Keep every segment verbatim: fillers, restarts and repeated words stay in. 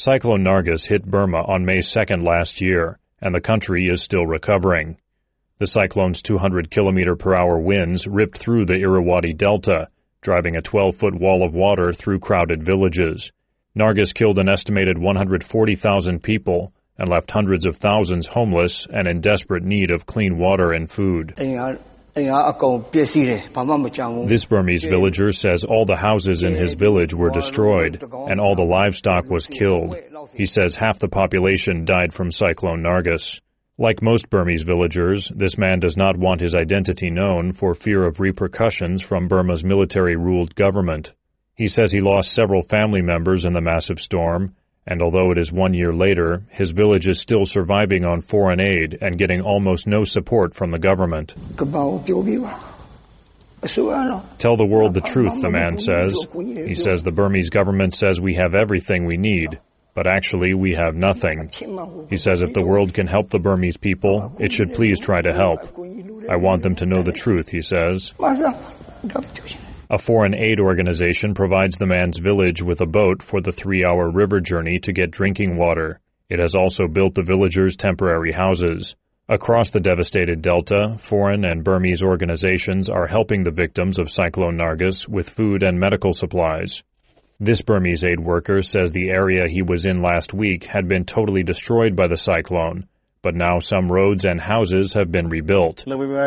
Cyclone Nargis hit Burma on May second last year, and the country is still recovering. The cyclone's two hundred kilometer per hour winds ripped through the Irrawaddy Delta, driving a twelve-foot wall of water through crowded villages. Nargis killed an estimated one hundred forty thousand people and left hundreds of thousands homeless and in desperate need of clean water and food. This Burmese villager says all the houses in his village were destroyed and all the livestock was killed. He says half the population died from Cyclone Nargis. Like most Burmese villagers, this man does not want his identity known for fear of repercussions from Burma's military-ruled government. He says he lost several family members in the massive storm, and although it is one year later, his village is still surviving on foreign aid and getting almost no support from the government. Tell the world the truth, the man says. He says the Burmese government says we have everything we need, but actually we have nothing. He says if the world can help the Burmese people, it should please try to help. I want them to know the truth, he says. A foreign aid organization provides the man's village with a boat for the three-hour river journey to get drinking water. It has also built the villagers temporary houses. Across the devastated delta, foreign and Burmese organizations are helping the victims of Cyclone Nargis with food and medical supplies. This Burmese aid worker says the area he was in last week had been totally destroyed by the cyclone, but now some roads and houses have been rebuilt.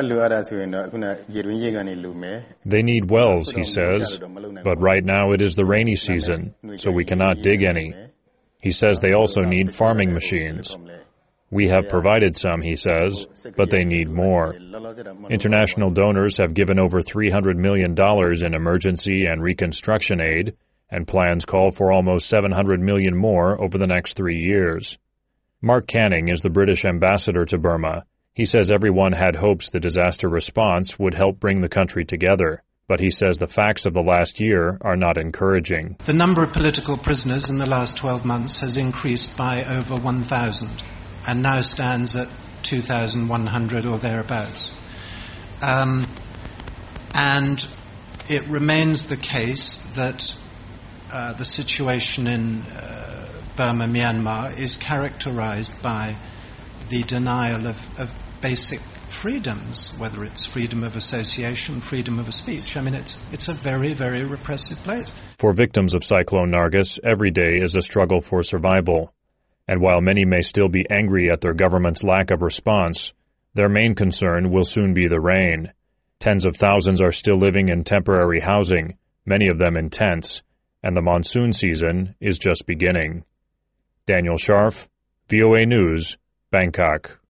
They need wells, he says, but right now it is the rainy season, so we cannot dig any. He says they also need farming machines. We have provided some, he says, but they need more. International donors have given over three hundred million dollars in emergency and reconstruction aid, and plans call for almost seven hundred million dollars more over the next three years. Mark Canning is the British ambassador to Burma. He says everyone had hopes the disaster response would help bring the country together, but he says the facts of the last year are not encouraging. The number of political prisoners in the last twelve months has increased by over one thousand and now stands at two thousand one hundred or thereabouts. Um, and it remains the case that uh, the situation in uh, Burma, Myanmar, is characterized by the denial of, of basic freedoms, whether it's freedom of association, freedom of speech. I mean, it's it's a very, very repressive place. For victims of Cyclone Nargis, every day is a struggle for survival. And while many may still be angry at their government's lack of response, their main concern will soon be the rain. Tens of thousands are still living in temporary housing, many of them in tents, and the monsoon season is just beginning. Daniel Scharf, V O A News, Bangkok.